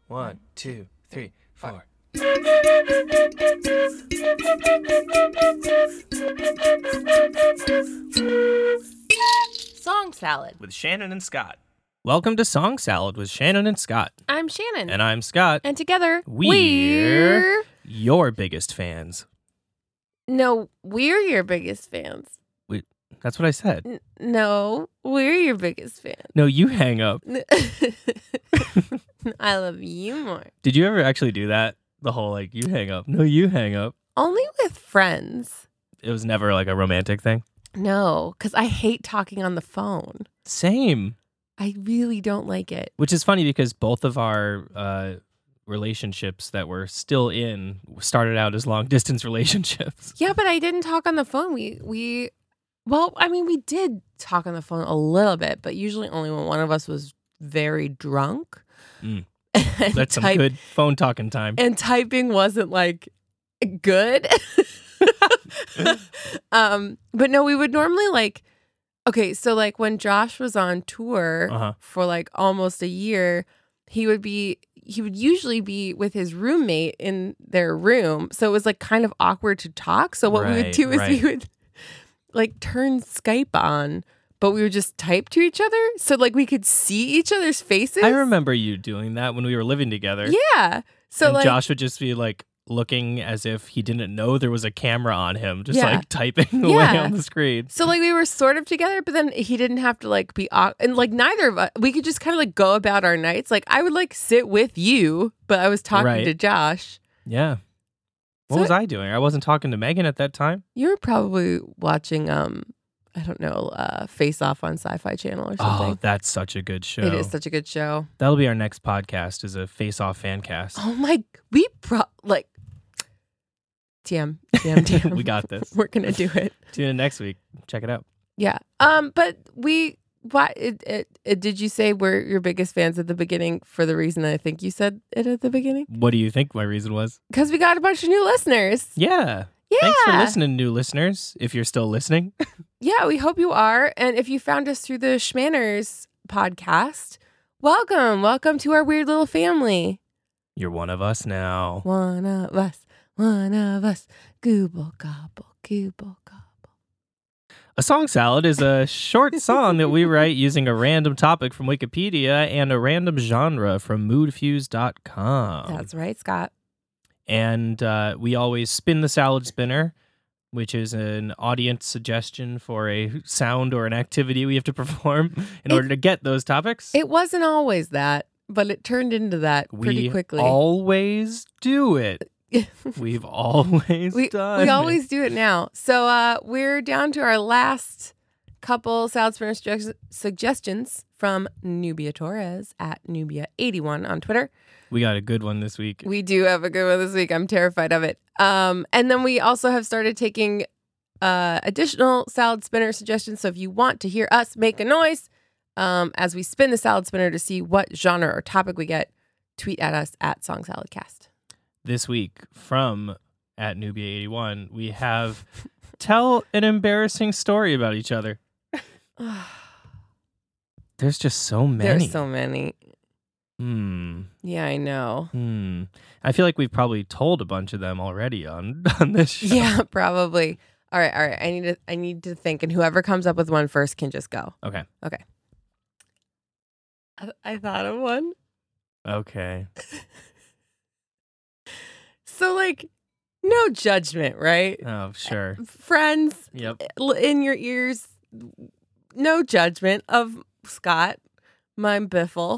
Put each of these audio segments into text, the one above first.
1, 2, 3, 4. Song Salad With Shannon and Scott. Welcome to Song Salad with Shannon and Scott. I'm Shannon. And I'm Scott. And together, We're your biggest fans. No, we're your biggest fans. That's what I said. No, we're your biggest fans. No, you hang up. I love you more. Did you ever actually do that? The whole, you hang up. No, you hang up. Only with friends. It was never, a romantic thing? No, because I hate talking on the phone. Same. I really don't like it. Which is funny because both of our relationships that we're still in started out as long-distance relationships. Yeah, but I didn't talk on the phone. We did talk on the phone a little bit, but usually only when one of us was very drunk. That's some good phone talking time. And typing wasn't good. But no, we would normally okay, so when Josh was on tour for almost a year, he would usually be with his roommate in their room. So it was kind of awkward to talk. So what we would do is we would turn Skype on, but we would just type to each other. So we could see each other's faces. I remember you doing that when we were living together. Yeah. So and Josh would just be looking as if he didn't know there was a camera on him, just typing away on the screen. So we were sort of together, but then he didn't have to be and neither of us, we could just kind of go about our nights. I would sit with you, but I was talking to Josh. Yeah. What was I doing? I wasn't talking to Megan at that time. You were probably watching I don't know, Face Off on Sci-Fi Channel or something. Oh, that's such a good show. It is such a good show. That'll be our next podcast, is a Face Off fan cast. Oh my, TM. We got this. We're going to do it. Tune in next week. Check it out. Yeah. But did you say we're your biggest fans at the beginning for the reason I think you said it at the beginning? What do you think my reason was? Because we got a bunch of new listeners. Yeah. Yeah. Thanks for listening, new listeners, if you're still listening. Yeah, we hope you are. And if you found us through the Schmanners podcast, welcome. Welcome to our weird little family. You're one of us now. One of us. One of us. Gooble, gobble, gooble, gobble. A song salad is a short song that we write using a random topic from Wikipedia and a random genre from moodfuse.com. That's right, Scott. And we always spin the salad spinner, which is an audience suggestion for a sound or an activity we have to perform in order to get those topics. It wasn't always that, but it turned into that pretty quickly. We always do it. We've always done it. We always do it now. So we're down to our last couple salad spinner suggestions from Nubia Torres at Nubia81 on Twitter. We got a good one this week. We do have a good one this week. I'm terrified of it. And then we also have started taking additional salad spinner suggestions. So if you want to hear us make a noise as we spin the salad spinner to see what genre or topic we get, tweet at us at Song Salad Cast. This week from at Nubia81, we have tell an embarrassing story about each other. There's just so many. There's so many. Yeah, I know. I feel like we've probably told a bunch of them already on this show. Yeah, probably. All right. I need to think, and whoever comes up with one first can just go. Okay. I thought of one. Okay. So no judgment, right? Oh, sure. Friends. Yep. In your ears, no judgment of Scott, my biffle.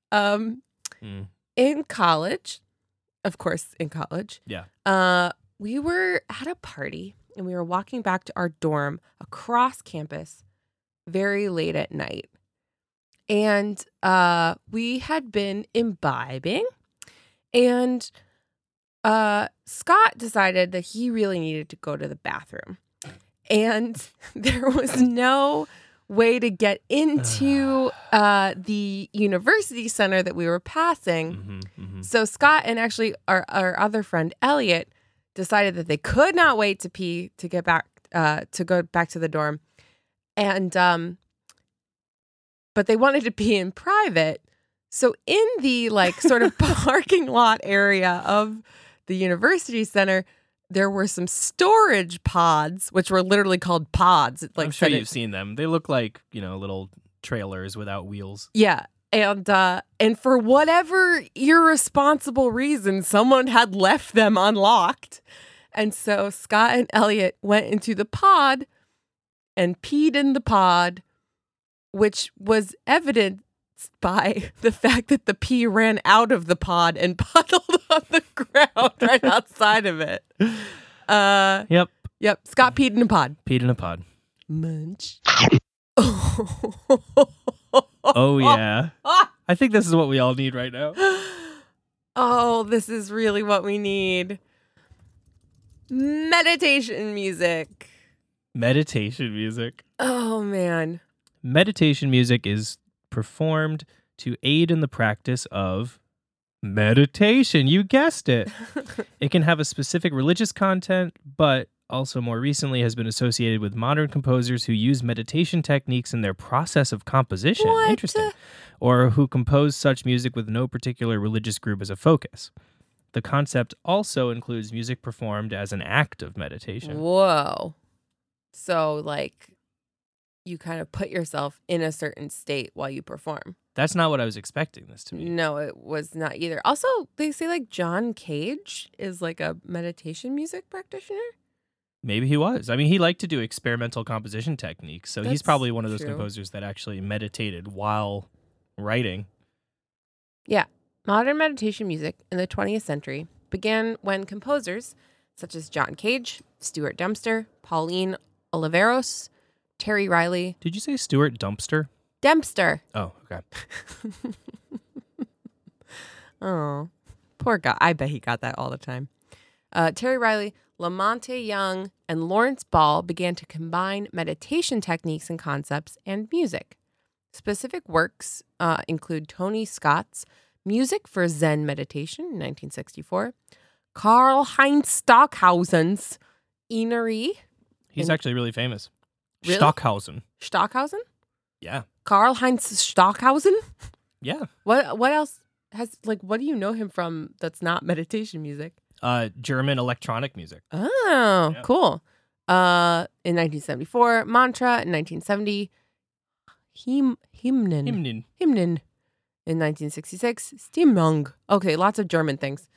In college, of course, Yeah. We were at a party and we were walking back to our dorm across campus very late at night. And we had been imbibing, and Scott decided that he really needed to go to the bathroom. And there was no way to get into the university center that we were passing. So Scott and actually our other friend Elliot decided that they could not wait to pee to get back to go back to the dorm, and but they wanted to pee in private. So in the like sort of parking lot area of the university center, there were some storage pods, which were literally called pods. Like I'm sure you've seen them. They look like, little trailers without wheels. Yeah. And for whatever irresponsible reason, someone had left them unlocked. And so Scott and Elliot went into the pod and peed in the pod, which was evidenced by the fact that the pee ran out of the pod and puddled on the ground right outside of it. Yep. Scott peed in a pod. Peed in a pod. Munch. Oh, yeah. I think this is what we all need right now. Oh, this is really what we need. Meditation music. Meditation music. Oh, man. Meditation music is performed to aid in the practice of meditation. You guessed it. It can have a specific religious content, but also more recently has been associated with modern composers who use meditation techniques in their process of composition. What? Interesting. Or who compose such music with no particular religious group as a focus. The concept also includes music performed as an act of meditation. Whoa. So, like, you kind of put yourself in a certain state while you perform. That's not what I was expecting this to be. No, it was not either. Also, they say, like, John Cage is, like, a meditation music practitioner. Maybe he was. I mean, he liked to do experimental composition techniques, so he's That's probably one of those true. composers that actually meditated while writing. Yeah. Modern meditation music in the 20th century began when composers such as John Cage, Stuart Dempster, Pauline Oliveros, Terry Riley. Did you say Stuart Dumpster? Dempster. Oh, okay. Oh, poor guy. I bet he got that all the time. Terry Riley, Lamonte Young, and Lawrence Ball began to combine meditation techniques and concepts and music. Specific works include Tony Scott's Music for Zen Meditation in 1964, Karl-Heinz Stockhausen's Inari. He's actually really famous. Really? Stockhausen. Stockhausen? Yeah. Karl-Heinz Stockhausen? Yeah. What else has, like, what do you know him from that's not meditation music? German electronic music. Oh, Yeah. cool. In 1974, Mantra. In 1970, Hymnen. Hymnen. In 1966, Stimmung. Okay, lots of German things.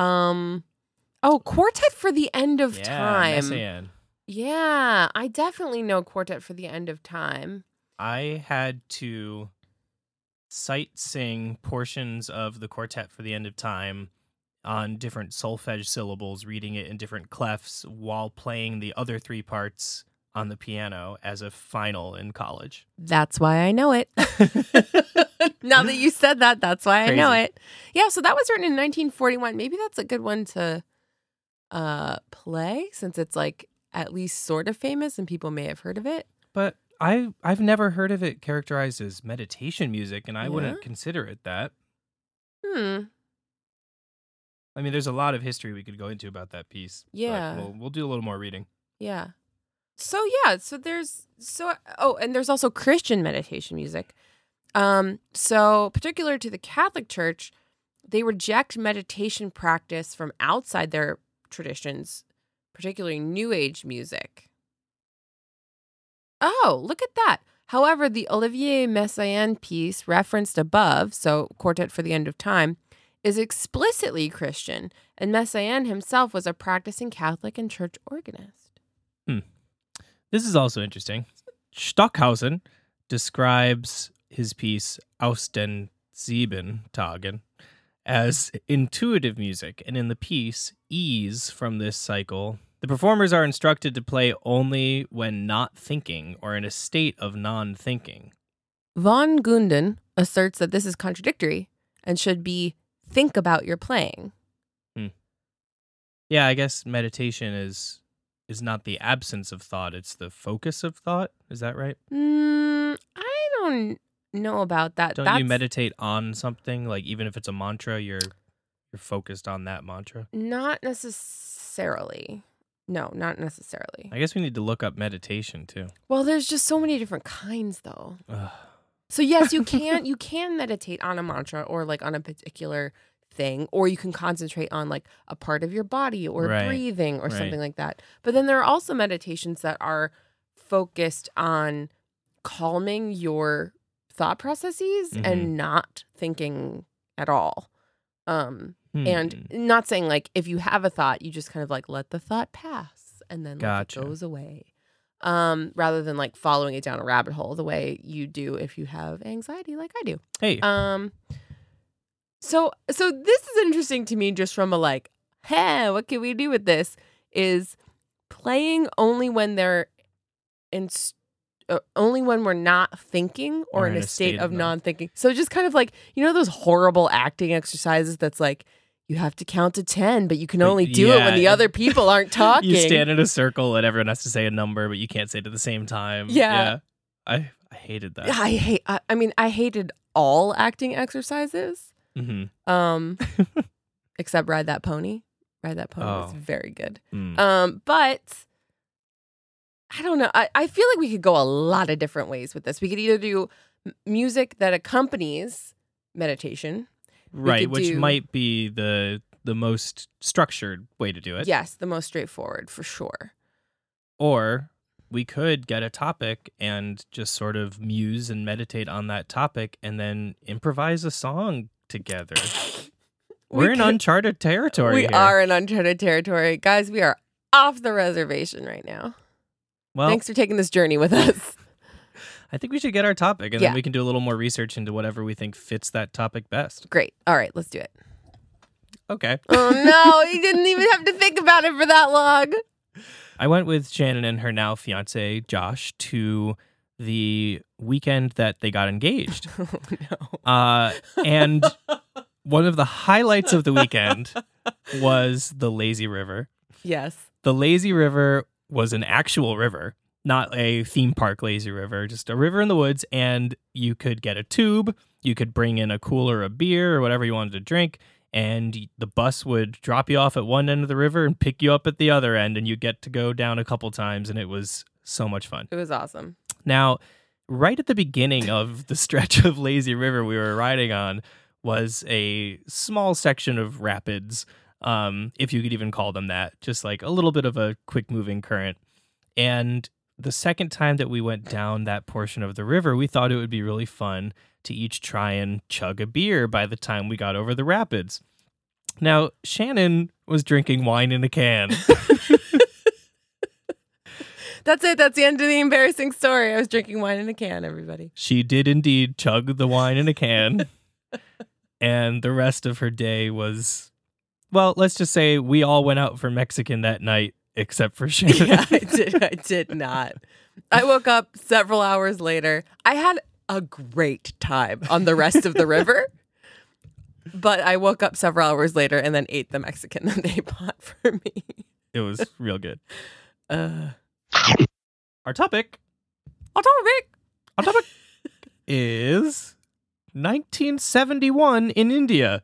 Quartet for the End of Time. Messiaen. Yeah, I definitely know Quartet for the End of Time. I had to sight sing portions of the Quartet for the End of Time on different solfege syllables, reading it in different clefs while playing the other three parts on the piano as a final in college. That's why I know it. Now that you said that, that's why I know Crazy. it. Yeah, so that was written in 1941. Maybe that's a good one to play, since it's like at least sort of famous and people may have heard of it. But I've never heard of it characterized as meditation music, and I Yeah? wouldn't consider it that. I mean, there's a lot of history we could go into about that piece. but Yeah. we'll do a little more reading. Yeah. So there's also Christian meditation music. So particular to the Catholic Church, they reject meditation practice from outside their traditions, particularly New Age music. Oh, look at that. However, the Olivier Messiaen piece referenced above, so Quartet for the End of Time, is explicitly Christian, and Messiaen himself was a practicing Catholic and church organist. This is also interesting. Stockhausen describes his piece Aus den Sieben Tagen as intuitive music, and in the piece, Ease from this cycle, the performers are instructed to play only when not thinking or in a state of non-thinking. Von Gunden asserts that this is contradictory and should be think about your playing. Yeah, I guess meditation is not the absence of thought, it's the focus of thought. Is that right? I don't know about that. Don't you meditate on something? Like, even if it's a mantra, you're focused on that mantra? Not necessarily. No, not necessarily. I guess we need to look up meditation, too. Well, there's just so many different kinds, though. Ugh. So yes, you can meditate on a mantra or like on a particular thing, or you can concentrate on like a part of your body or Right. breathing or Right. something like that. But then there are also meditations that are focused on calming your thought processes Mhm. and not thinking at all. And Hmm. not saying like if you have a thought, you just kind of like let the thought pass and then like Gotcha. it goes away. Rather than like following it down a rabbit hole the way you do if you have anxiety like I do. Hey, So this is interesting to me just from a like, hey, what can we do with this? Is playing only when they're only when we're not thinking or in a state of non-thinking. So just kind of like, you know, those horrible acting exercises that's like, you have to count to 10, but you can only do it when the other people aren't talking. You stand in a circle and everyone has to say a number, but you can't say it at the same time. Yeah. I hated that. I hated all acting exercises. Mm-hmm. Except Ride That Pony. Ride That Pony was very good. But I don't know. I feel like we could go a lot of different ways with this. We could either do music that accompanies meditation. Right, which might be the most structured way to do it. Yes, the most straightforward for sure. Or we could get a topic and just sort of muse and meditate on that topic and then improvise a song together. We're in uncharted territory here. We are in uncharted territory. Guys, we are off the reservation right now. Well, thanks for taking this journey with us. I think we should get our topic, and then we can do a little more research into whatever we think fits that topic best. Great. All right, let's do it. Okay. Oh, no. You didn't even have to think about it for that long. I went with Shannon and her now fiance, Josh, to the weekend that they got engaged. Oh, no. And one of the highlights of the weekend was the lazy river. Yes. The lazy river was an actual river, not a theme park lazy river, just a river in the woods. And you could get a tube. You could bring in a cooler of beer or whatever you wanted to drink. And the bus would drop you off at one end of the river and pick you up at the other end. And you get to go down a couple times. And it was so much fun. It was awesome. Now, right at the beginning of the stretch of lazy river we were riding on was a small section of rapids, if you could even call them that, just like a little bit of a quick moving current. And the second time that we went down that portion of the river, we thought it would be really fun to each try and chug a beer by the time we got over the rapids. Now, Shannon was drinking wine in a can. That's it. That's the end of the embarrassing story. I was drinking wine in a can, everybody. She did indeed chug the wine in a can. And the rest of her day was, well, let's just say we all went out for Mexican that night, except for Shannon. Yeah, I did not. I woke up several hours later. I had a great time on the rest of the river, but I woke up several hours later and then ate the Mexican that they bought for me. It was real good. Our topic is 1971 in India.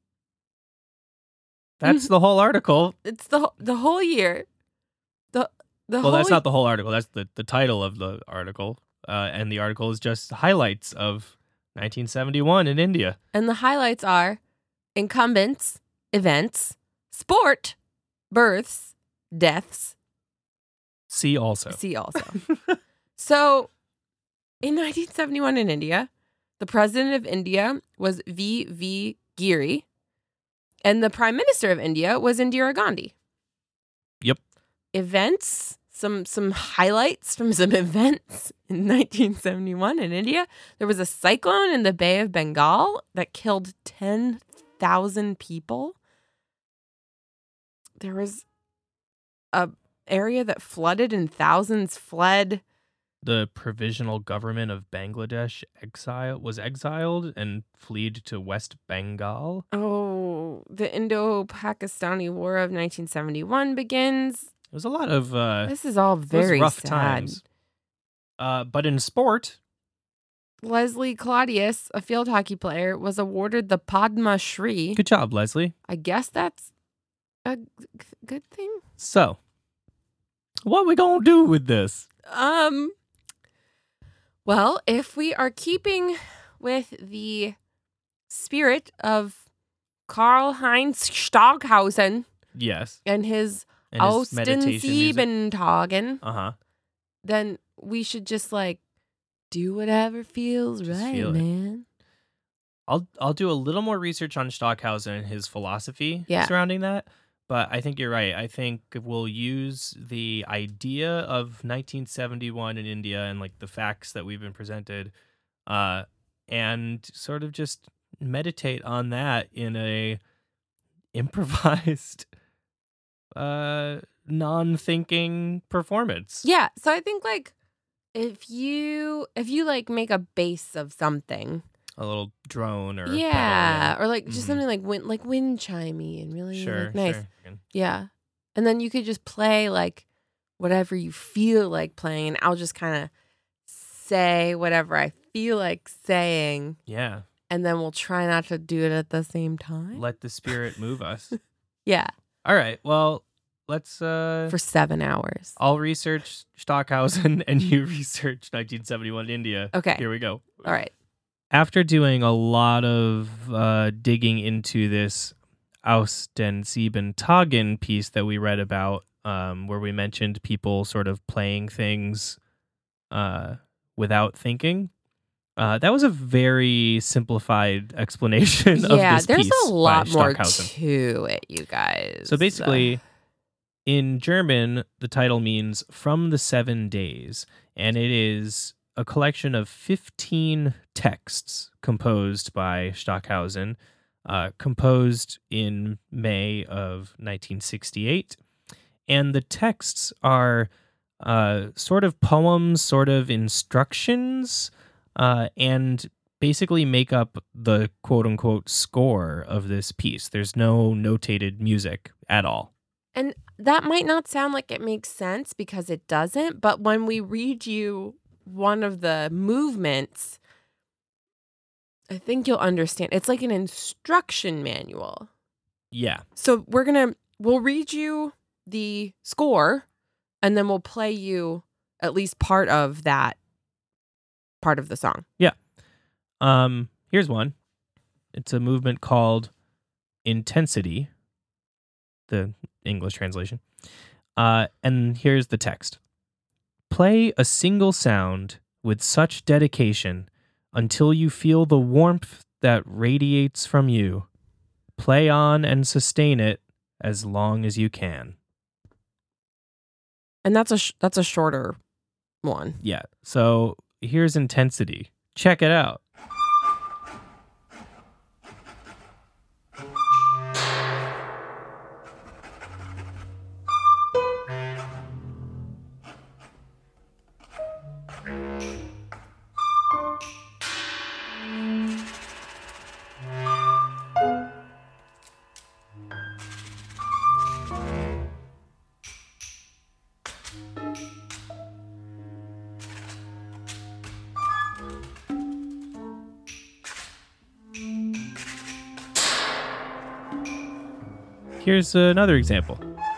That's the whole article. It's the whole year. Well, that's not the whole article. That's the title of the article. And the article is just highlights of 1971 in India. And the highlights are incumbents, events, sport, births, deaths. See also. So, in 1971 in India, the president of India was V.V. Giri, and the prime minister of India was Indira Gandhi. Yep. Events, some highlights from some events in 1971 in India. There was a cyclone in the Bay of Bengal that killed 10,000 people. There was a area that flooded and thousands fled. The provisional government of Bangladesh was exiled and fled to West Bengal. Oh, the Indo-Pakistani War of 1971 begins. It was a lot of this is all very rough sad. times. But in sport, Leslie Claudius, a field hockey player, was awarded the Padma Shri. Good job, Leslie. I guess that's a good thing. So, what we gonna do with this? Well, if we are keeping with the spirit of Karl-Heinz Stockhausen Yes. and his And his meditation music. Austensiebentagen, Uh-huh. then we should just do whatever feels Just right, feel it. man. I'll do a little more research on Stockhausen and his philosophy Yeah. surrounding that. But I think you're right. I think we'll use the idea of 1971 in India and the facts that we've been presented, and sort of just meditate on that in a improvised, non-thinking performance. Yeah, so I think if you make a bass of something, A little drone or yeah, pedal, or just something like wind chimey and really Sure, nice. sure. Yeah. And then you could just play whatever you feel like playing, and I'll just kind of say whatever I feel like saying, Yeah. and then we'll try not to do it at the same time. Let the spirit move us. Yeah. All right. Well, let's For 7 hours. I'll research Stockhausen and you research 1971 India. Okay. Here we go. All right. After doing a lot of digging into this Austensiebentagen piece that we read about, where we mentioned people sort of playing things without thinking, that was a very simplified explanation of this piece. Yeah, there's a lot by more Stockhausen. to it, you guys. So basically, in German, the title means From the 7 Days, and it is a collection of 15 texts composed by Stockhausen, composed in May of 1968. And the texts are sort of poems, sort of instructions, and basically make up the quote-unquote score of this piece. There's no notated music at all. And that might not sound like it makes sense because it doesn't, but when we read you one of the movements, I think you'll understand. It's like an instruction manual. Yeah. So we'll read you the score, and then we'll play you at least part of that part of the song. Yeah. Here's one. It's a movement called Intensity, the English translation. And here's the text. Play a single sound with such dedication until you feel the warmth that radiates from you. Play on and sustain it as long as you can. And that's a shorter one. Yeah. So here's Intensity. Check it out. Here's another example.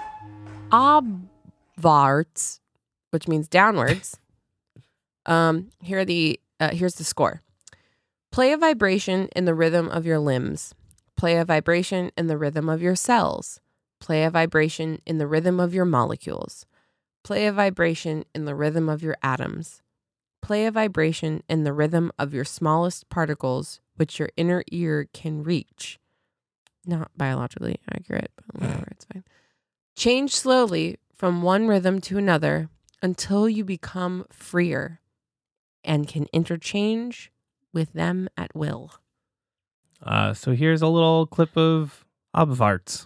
Abwärts, which means downwards. Here's the score. Play a vibration in the rhythm of your limbs. Play a vibration in the rhythm of your cells. Play a vibration in the rhythm of your molecules. Play a vibration in the rhythm of your atoms. Play a vibration in the rhythm of your smallest particles, which your inner ear can reach. Not biologically accurate, but whatever, it's fine. Change slowly from one rhythm to another until you become freer and can interchange with them at will. So here's a little clip of Abwärts.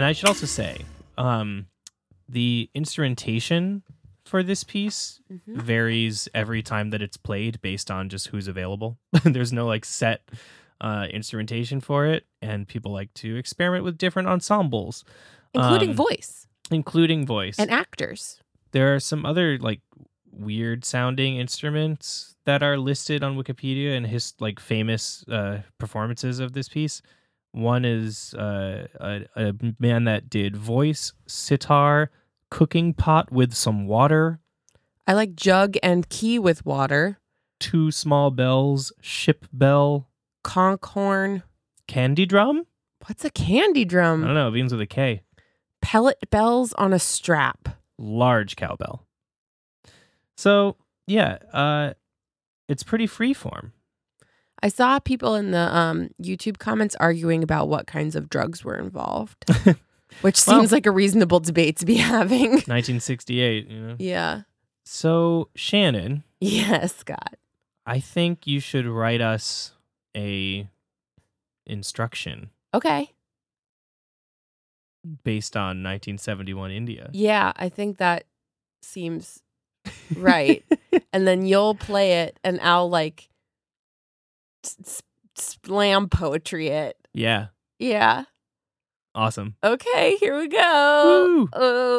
I should also say, the instrumentation for this piece varies every time that it's played based on just who's available. There's no like set instrumentation for it, and people like to experiment with different ensembles, Including voice and actors. There are some other like weird sounding instruments that are listed on Wikipedia and his like famous performances of this piece. One is a man that did voice, sitar, cooking pot with some water, I like jug and key with water, 2 small bells, ship bell, conch horn. candy drum. What's a candy I drum? don't know. It begins with a K. Pellet bells on a strap. Large cowbell. So yeah, it's pretty freeform. I saw people in the YouTube comments arguing about what kinds of drugs were involved, which seems like a reasonable debate to be having. 1968, you know. Yeah. So Shannon, Yes, Scott. I think you should write us a instruction Okay. based on 1971 India. Yeah, I think that seems right. And then you'll play it, and I'll like slam poetry it. Yeah. Yeah. Awesome. Okay, here we go. Woo. Oh,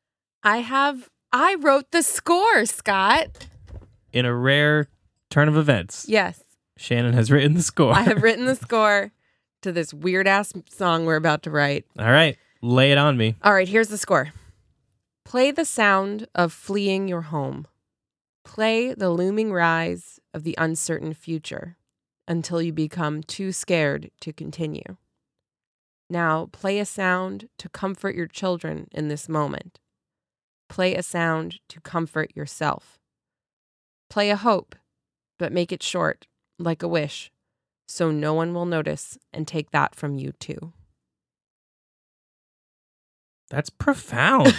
I wrote the score, Scott. In a rare turn of events, Yes, Shannon has written the score. I have written the score to this weird ass song we're about to write. All right. Lay it on me. All right, here's the score. Play the sound of fleeing your home. Play the looming rise of the uncertain future until you become too scared to continue. Now play a sound to comfort your children in this moment. Play a sound to comfort yourself. Play a hope, but make it short, like a wish, so no one will notice and take that from you too. That's profound.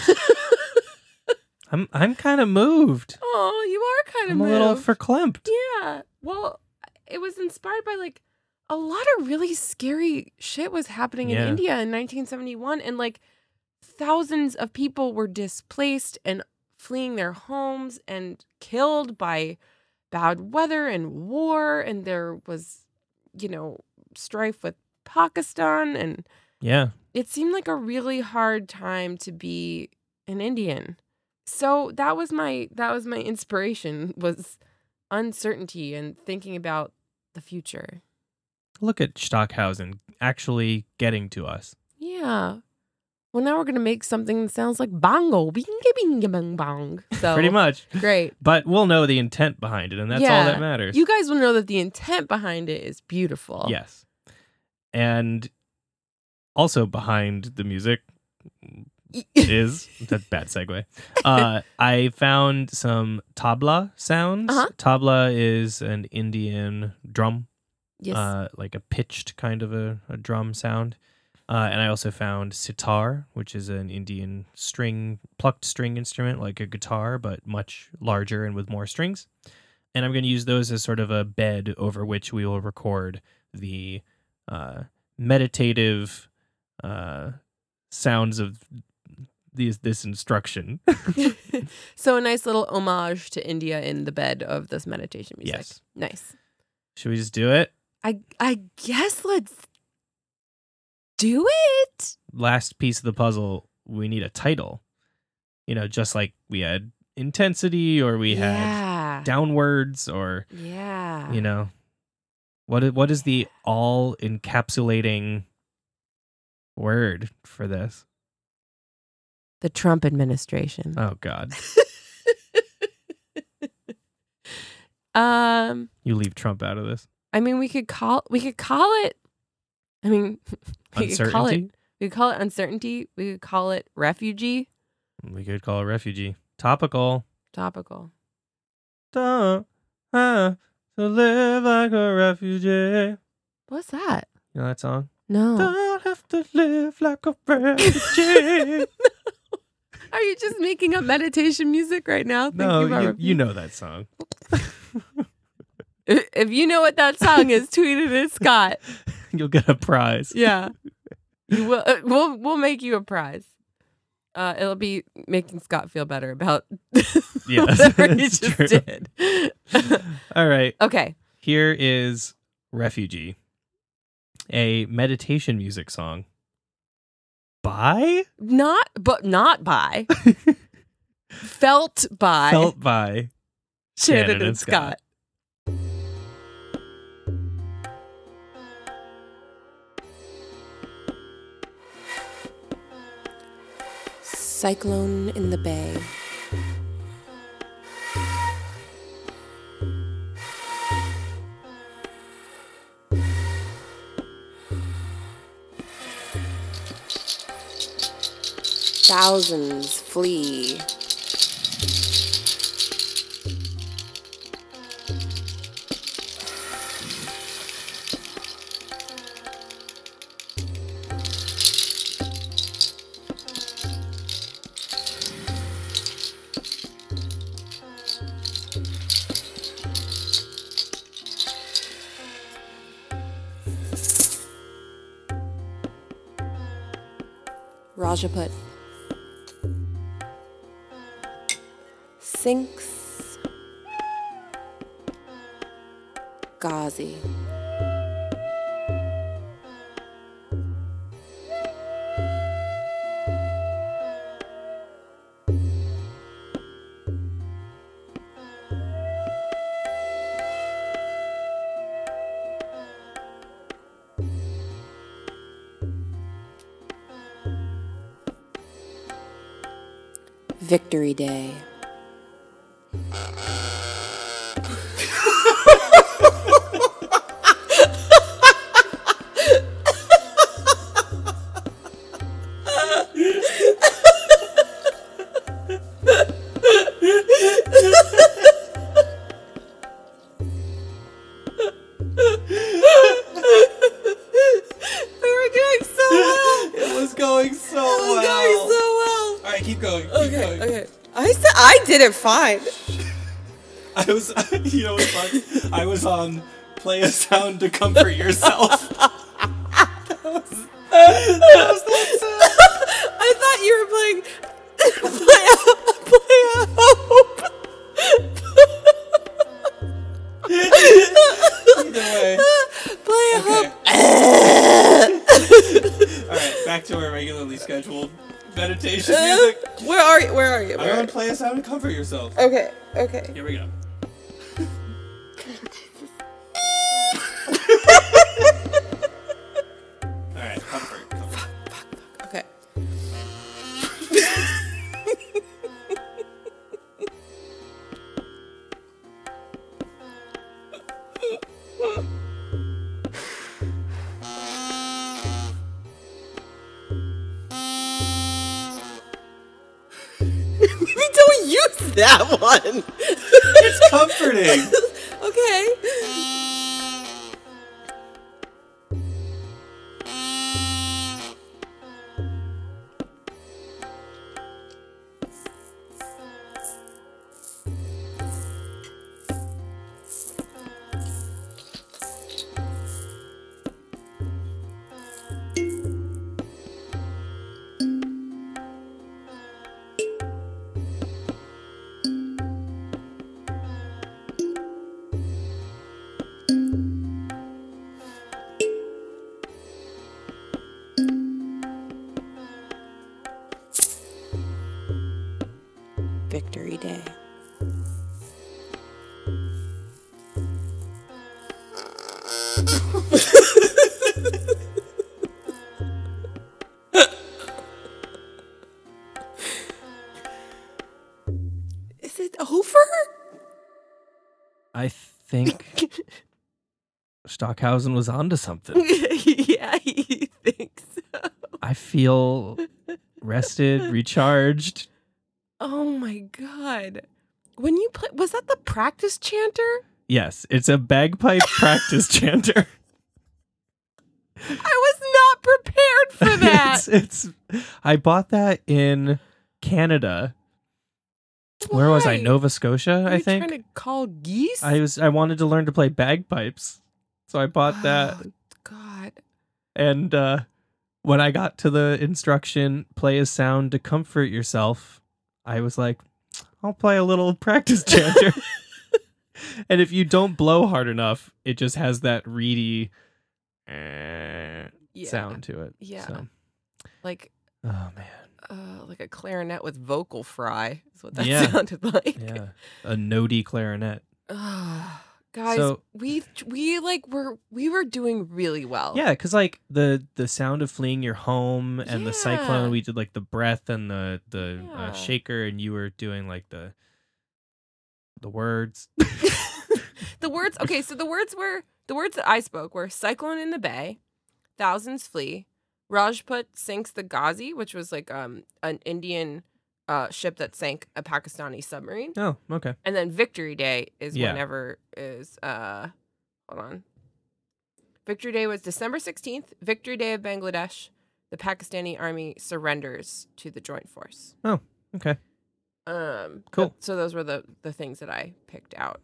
I'm kind of moved. Oh, you are kind of I'm a little verklempt. Yeah. Well, it was inspired by like a lot of really scary shit was happening in India in 1971, and like thousands of people were displaced and fleeing their homes and killed by bad weather and war, and there was, you know, strife with Pakistan, and Yeah. it seemed like a really hard time to be an Indian. So that was my inspiration, was uncertainty and thinking about the future. Look at Stockhausen actually getting to us. Yeah. Well, now we're going to make something that sounds like bongo. Bing, bing, bing, bong. So Pretty much. great. But we'll know the intent behind it, and that's all that matters. You guys will know that the intent behind it is beautiful. Yes. And also behind the music is that's a bad segue. I found some tabla sounds. Tabla is an Indian drum. Yes. Like a pitched kind of a drum sound. And I also found sitar, which is an Indian plucked string instrument, like a guitar, but much larger and with more strings. And I'm going to use those as sort of a bed over which we will record the meditative sounds of this instruction. So a nice little homage to India in the bed of this meditation music. Yes. Nice. Should we just do it? I guess let's do it. Last piece of the puzzle, we need a title. You know, just like we had intensity, or we had downwards, or you know, what is the all encapsulating word for this? The Trump administration. Oh God. You leave Trump out of this. I mean, we could call it. I mean, Uncertainty. We could call it uncertainty. We could call it refugee. We could call it refugee. Topical. Topical. Don't have to live like a refugee. What's that? You know that song? No. Don't have to live like a refugee. Are you just making up meditation music right now? No, you know that song. If you know what that song is, tweet it at Scott. You'll get a prize. Yeah. You will. We'll make you a prize. It'll be making Scott feel better about Yes, whatever he it's just true. did. All right. Okay. Here is Refugee, a meditation music song by Not by. Felt by Felt by Shannon and Scott. Cyclone in the Bay. Thousands flee. Rajaput sinks. Ghazi. Victory Day. I did it fine. I was, you know what's fun? I was on Play a Sound to Comfort Yourself. that was that sound. I thought you were playing Play a Hope. Either way. Play a Hope. Alright, back to our regularly scheduled meditation music. Where are you? I'm gonna Play a Sound to Comfort Yourself. Okay. Here we go. Alright, comfort. Okay. We don't use that one. It's comforting. Okay. Victory Day. Is it over? I think Stockhausen was onto something. Yeah, he thinks so. I feel rested, recharged. Oh my god. When you play, was that the practice chanter? Yes, it's a bagpipe practice chanter. I was not prepared for that. it's I bought that in Canada. Where was I? Why? Nova Scotia, Are I you think. trying to call geese? I wanted to learn to play bagpipes. So I bought that Oh, God. and when I got to the instruction, play a sound to comfort yourself, I was like, I'll play a little practice chanter. And if you don't blow hard enough, it just has that reedy sound to it. Yeah. So, Like, oh, man. like a clarinet with vocal fry is what that Yeah. sounded like. Yeah. A notey clarinet. Guys, So- we were doing really well. Yeah, because like the sound of fleeing your home and the Yeah. cyclone, we did like the breath and the Yeah. shaker, and you were doing like the words. The words. Okay, so the words that I spoke were "Cyclone in the Bay," "Thousands Flee," "Rajput sinks the Ghazi," which was like an Indian ship that sank a Pakistani submarine, Oh, okay. and then "Victory Day" is Yeah. whenever is hold on. Victory Day was December 16th. Victory Day of Bangladesh. The Pakistani army surrenders to the joint force. Okay. Cool. So those were the things that I picked out.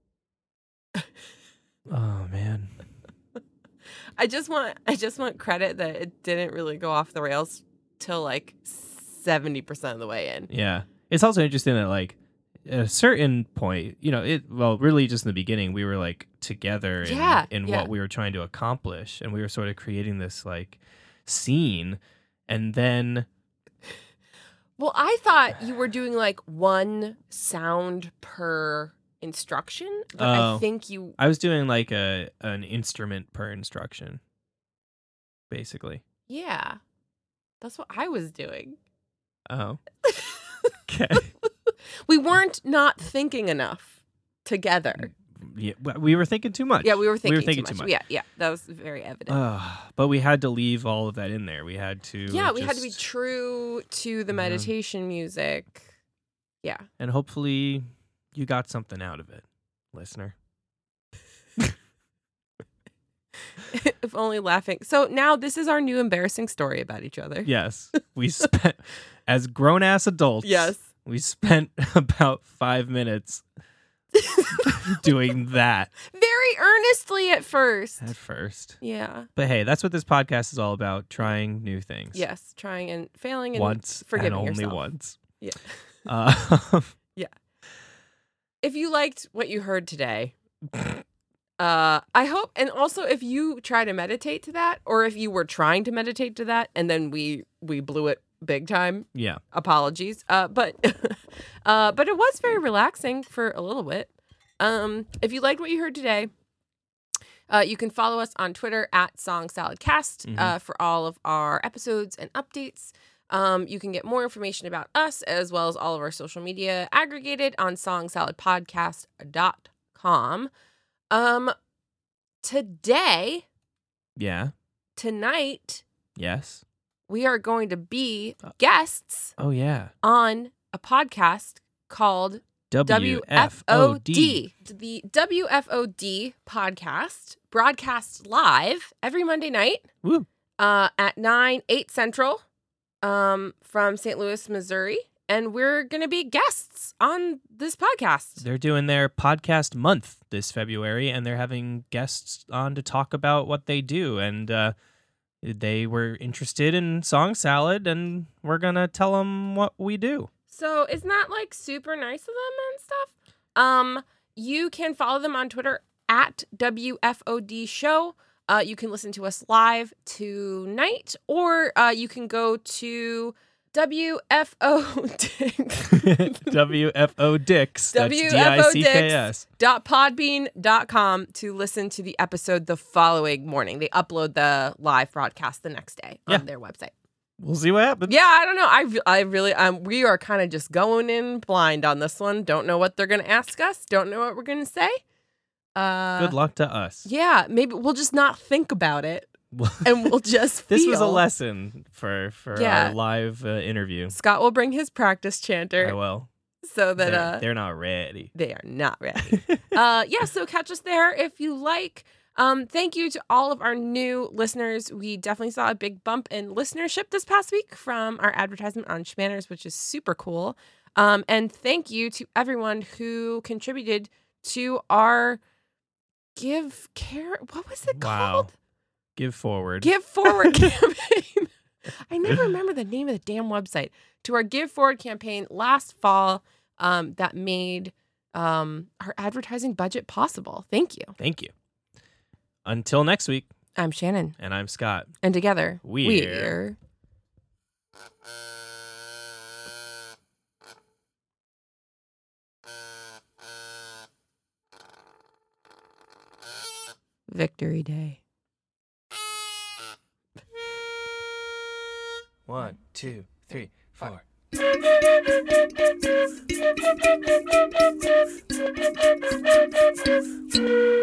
Oh man. I just want credit that it didn't really go off the rails till like 70% of the way in. Yeah. It's also interesting that like at a certain point, really just in the beginning, we were like together in what we were trying to accomplish, and we were sort of creating this like scene, and then Well, I thought you were doing like one sound per instruction, but I think you I was doing like an instrument per instruction, basically. yeah. That's what I was doing. Oh. Okay. We weren't not thinking enough together. Yeah, we were thinking too much. Yeah, we were thinking too much. Yeah, that was very evident. But we had to leave all of that in there. We had to. Yeah, we had to be true to the meditation music. Yeah. And hopefully you got something out of it, listener. If only laughing. So now this is our new embarrassing story about each other. Yes. We spent, as grown ass adults. Yes. We spent about 5 minutes doing that Very earnestly at first. at first. Yeah. But hey, that's what this podcast is all about, trying new things. Yes. Trying and failing and Once forgiving and only yourself. once. Yeah. If you liked what you heard today, I hope, and also if you try to meditate to that, or if you were trying to meditate to that, and then we blew it big time, Yeah. apologies. But it was very relaxing for a little bit. If you liked what you heard today, you can follow us on Twitter at SongSaladCast for all of our episodes and updates. You can get more information about us as well as all of our social media aggregated on songsaladpodcast.com. Today, tonight, Yes. we are going to be guests Oh, yeah. on a podcast called WFOD. The WFOD podcast broadcasts live every Monday night Woo. at 8 Central from St. Louis, Missouri. And we're going to be guests on this podcast. They're doing their podcast month this February, and they're having guests on to talk about what they do. And they were interested in Song Salad, and we're going to tell them what we do. So isn't that like super nice of them and stuff? You can follow them on Twitter at WFOD Show. You can listen to us live tonight, or you can go to WFO WFO Dicks. That's DICKS. .podbean.com to listen to the episode the following morning. They upload the live broadcast the next day on their website. We'll see what happens. Yeah, I don't know. I really, we are kind of just going in blind on this one. Don't know what they're going to ask us. Don't know what we're going to say. Good luck to us. Yeah, maybe we'll just not think about it. And we'll just feel. This was a lesson for our live interview. Scott will bring his practice chanter. I will. So that they're not ready. They are not ready. So catch us there if you like. Thank you to all of our new listeners. We definitely saw a big bump in listenership this past week from our advertisement on Schmanners, which is super cool. And thank you to everyone who contributed to our Give Care. What was it called? Give Forward. Give Forward campaign. I never remember the name of the damn website. To our Give Forward campaign last fall that made our advertising budget possible. Thank you. Thank you. Until next week. I'm Shannon. And I'm Scott. And together, we're Victory Day. 1, 2, 3, 4.